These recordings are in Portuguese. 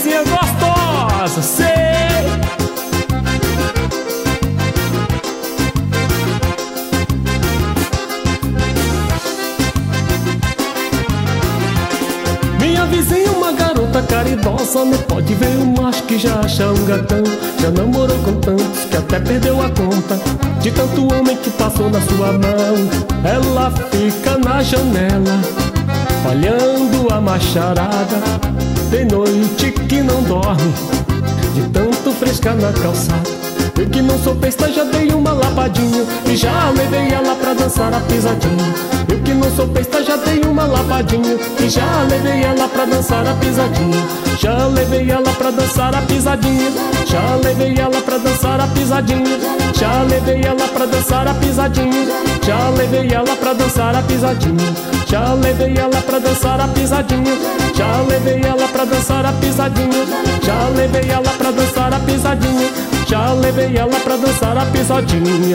vizinha gostosa, sei. Minha vizinha, uma garota caridosa, não pode ver um macho que já acha um gatão. Já namorou com tantos que até perdeu a conta de tanto homem que passou na sua mão. Ela fica na janela olhando a macharada, tem noite que não dorme de tanto frescar na calçada. Eu que não sou besta já dei uma lapadinha e já levei ela pra dançar a pisadinha. Eu que não sou besta já dei uma lapadinha e já levei ela pra dançar a pisadinha. Já levei ela pra dançar a pisadinha. Já levei ela pra dançar a pisadinha. Já levei ela pra dançar a pisadinha. Já levei ela pra dançar a pisadinha. Já levei ela pra dançar a pisadinha. Já levei ela pra dançar a pisadinha. Já levei ela pra dançar a pisadinha. Já levei ela pra dançar a pisadinha.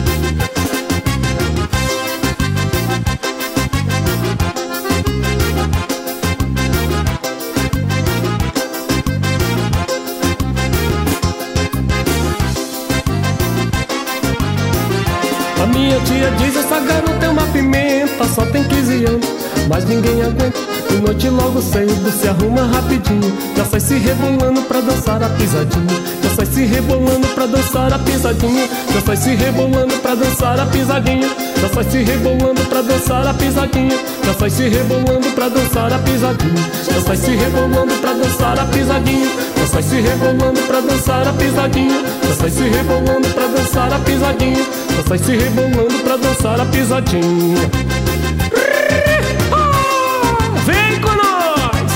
A minha tia diz: essa garota é uma pimenta, só tem 15 anos, mas ninguém aguenta. De noite logo cedo se arruma rapidinho, já sai se rebolando pra dançar a pisadinha. Já sai se rebolando pra dançar a pisadinha. Já sai se rebolando pra dançar a pisadinha. Já sai se rebolando pra dançar a pisadinha. Já sai se rebolando pra dançar a pisadinha. Já sai se rebolando pra dançar a pisadinha. Já sai se rebolando pra dançar a pisadinha. Já sai se rebolando pra dançar a pisadinha. Já sai se rebolando pra dançar a pisadinha. Vem com nós!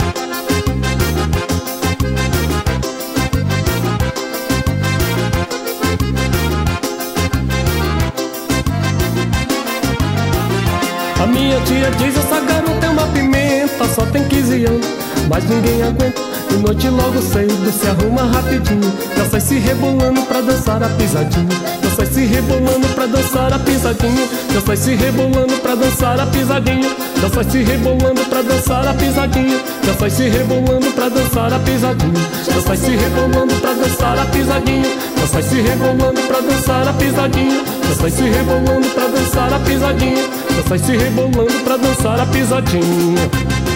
A minha tia diz: essa garota é uma pimenta, só tem 15 anos, mas ninguém aguenta. De noite logo cedo se arruma rapidinho, já sai se rebolando pra dançar a pisadinha. Já sai se rebolando pra dançar a pisadinha. Já sai se rebolando pra dançar a pisadinha. Já sai se rebolando pra dançar a pisadinha. Já sai se rebolando pra dançar a pisadinha. Já sai se rebolando pra dançar a pisadinha. Já sai se rebolando pra dançar a pisadinha. Já sai se rebolando pra dançar a pisadinha. Já sai se rebolando pra dançar a pisadinha.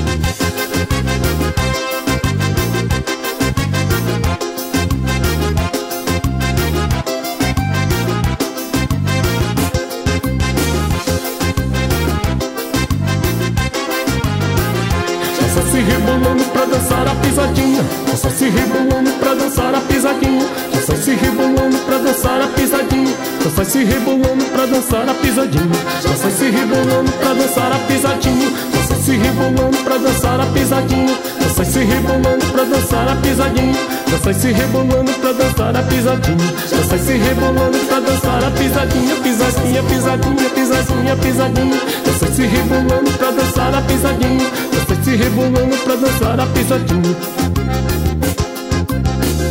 Se rebolando pra dançar a pisadinha. Já sai se rebolando pra dançar a pisadinha. Já sai se rebolando pra dançar a pisadinha. Já sai se rebolando pra dançar a pisadinha. Já sai se rebolando pra dançar a pisadinha. Já sai se rebolando pra dançar a pisadinha. Já sai se rebolando pra dançar a pisadinha. Já sai se rebolando pra dançar a pisadinha. Já sai se rebolando pra dançar a pisadinha. Pisadinha, pisadinha, pisadinha, pisadinha. Já sai se rebolando pra dançar a pisadinha. Já sai se rebolando pra dançar a pisadinha.